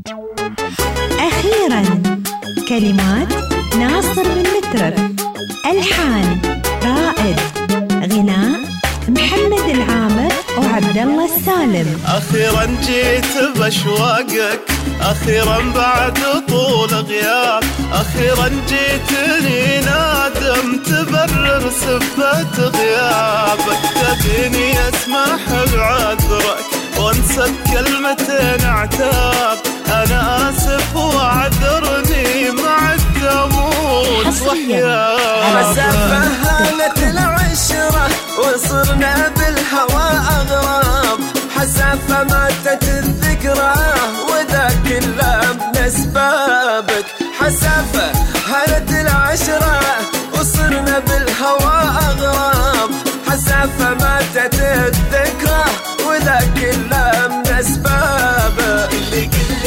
أخيراً كلمات ناصر بن مترف، ألحان رائد، غناء محمد العامر وعبد الله السالم. أخيراً جيت بأشواقك، أخيراً بعد طول غياب، أخيراً جيتني نادم تبرر سبة غيابك. تبيني أسمح بعذرك وانسى بكلمتين عتاب، أنا آسف واعذرني مع الدموع وحياتك. مسافة هانت العشرة وصرنا بالهوى أغراب، حسافة ماتت الذكرى وذا كله من أسبابك. حسافة هانت العشرة وصرنا بالهوى أغراب، حسافة ماتت الذكرى وذا كله من أسبابك. اللي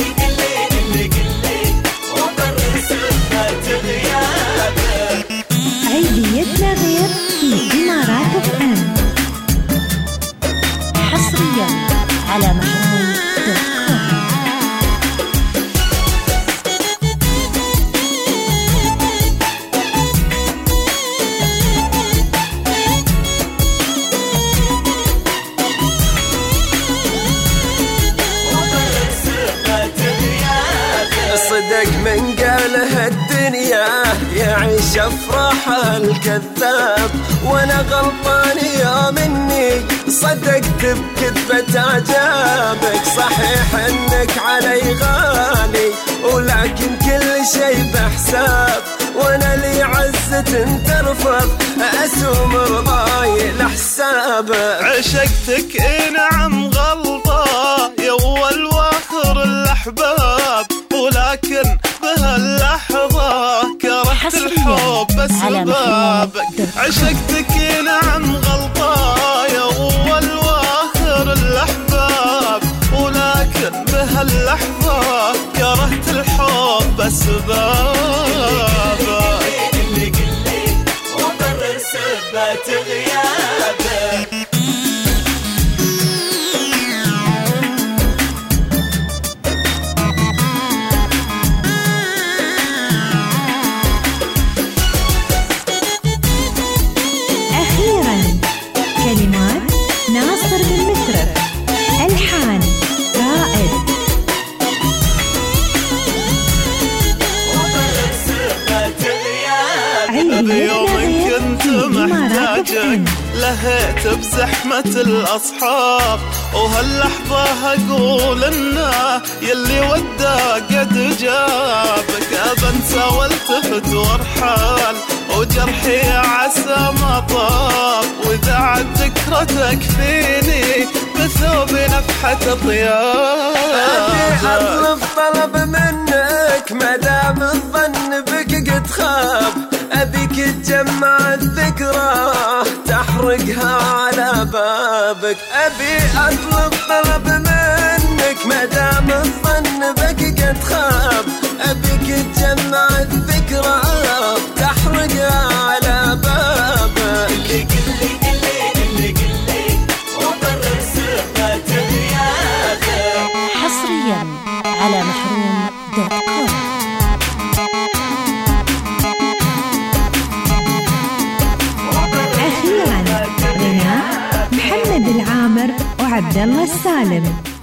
قلي وبرر سبة غيابك. عيديتنا غير في إمارات FM، حصرياً على محروم.com. صدق من قالها الدنيا يعيش افراح الكذاب، وانا غلطان يا مني صدقت بكذبة اعجابك. صحيح انك علي غالي ولكن كل شي بحساب، وانا لي عزة ترفض اسوم رضاي لحسابك. عشقتك اي نعم غلطة يا اول واخر الاحباب، ولكن بهاللحظة كرهت الحب بسبابك. عشقتك نعم غلطة يا أول واخر الأحباب، ولكن بهاللحظة كرهت الحب بسبابك. اللي قلي وبرر سبة غيابك. كلمات ناصر بن مترف، ألحان رائد. يوم كنت محتاجك لهيت بزحمة الأصحاب، وهاللحظة هقول إنه يلي ودا قد جابك. أبنسى والتفت وارحال وجرحي عسى ما طاب، وإذا عد ذكرتك فيني بثوب نفحة طيابك. أطلب طلب منك مدام الظن بك قد خاب، أبيك تجمع الذكرى تحرقها على بابك. أبي أطلب طلب منك مدام الظن بك قد خاب، أبيك تجمع الذكرى تحرقها على بابك. اللي قلي وبرر سبة غيابك. حصرياً على محروم.com. أخيراً غناء محمد العامر وعبد الله السالم.